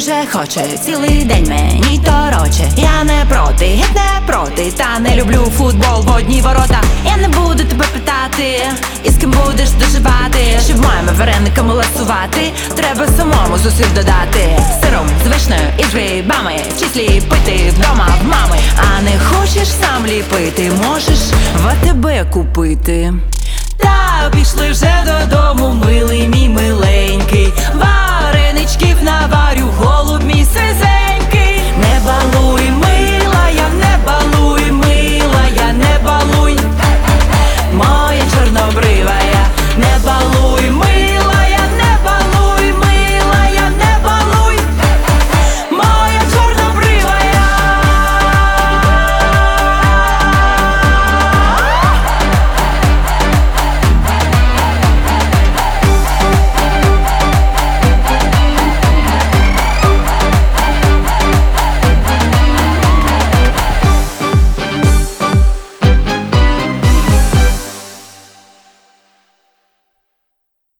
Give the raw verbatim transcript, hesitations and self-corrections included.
дуже хоче, цілий день мені тороче. Я не проти, геть не проти, та не люблю футбол в одні ворота. Я не буду тебе питати, і з ким будеш доживати. Щоб моїми варениками ласувати, треба самому зусиль додати. Сиром з вишнею і з грибами, в числі пити вдома в мами. А не хочеш сам ліпити, можеш в АТБ купити. Та пішли вже додому, милий мій миленький. Вареничків наварю, голуб мій